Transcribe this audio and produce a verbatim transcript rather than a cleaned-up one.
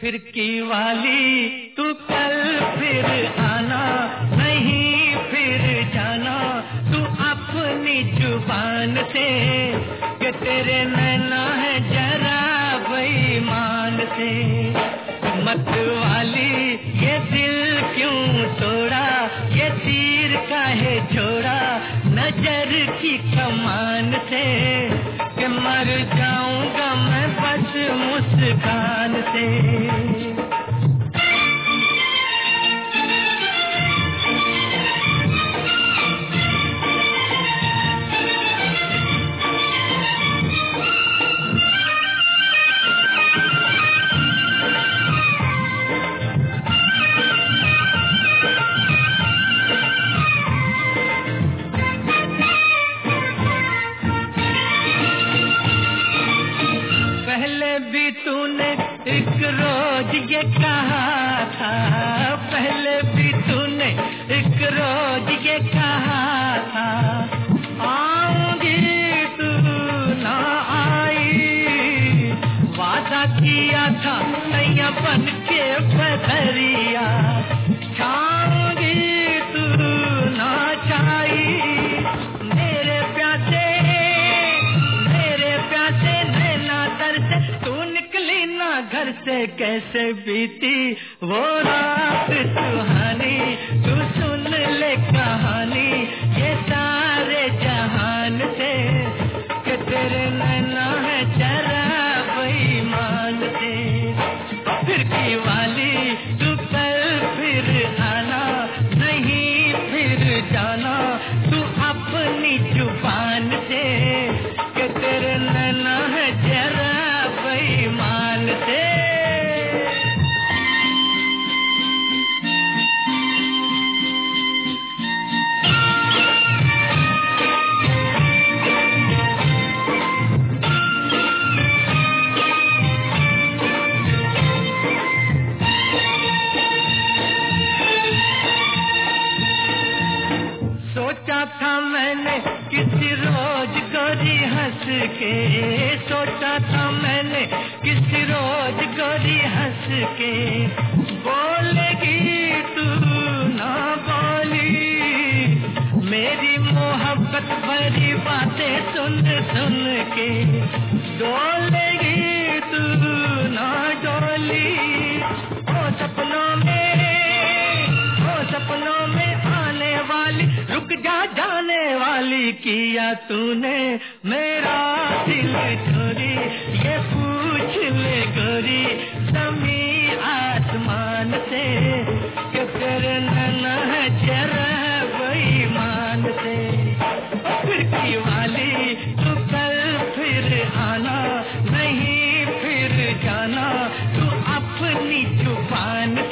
फिरकी वाली तू कल फिर आना, नहीं फिर जाना तू अपनी जुबान से, कि तेरे नैना है जरा बेईमान से। मत वाली ये दिल क्यों तोड़ा, ये तीर काहे छोड़ा नजर की कमान से, कि मर जाऊंगा मैं बस मुस्कान से। तूने एक रोज ये कहा था, पहले भी तूने एक रोज ये कहा था, आऊंगी तू ना आई, वादा किया था नैया बन के बदरिया, छाऊंगी तू ना छाई, मेरे प्यासे मेरे प्यासे नैना दर से तू निकली ना घर से, कैसे बीती वो रात सुहानी, तू सुन ले कहानी ये सारे जहान से, कि तेरे नैना है जरा बेईमान से। फिरकी वाली तू कल फिर आना, नहीं फिर जाना तू अपनी जुबान से, कि तेरे नैना है जरा बेईमान से। सोचा था मैंने किसी रोज गोरी हंस के, सोचा था मैंने किसी रोज गोरी हंस के, बोलेगी तू ना बोली, मेरी मोहब्बत भरी बातें सुन सुन के, डोलेगी तू ना डोली, ओ सपनों में ओ सपनों में आने वाली, रुक जा जाने वाली, किया तूने मेरा दिल चोरी, ये पूछ ले गोरी जमीन आसमान से, कि तेरे नैना है जरा बेईमान से। फिरकी वाली तू कल फिर आना, नहीं फिर जाना तू अपनी जुबान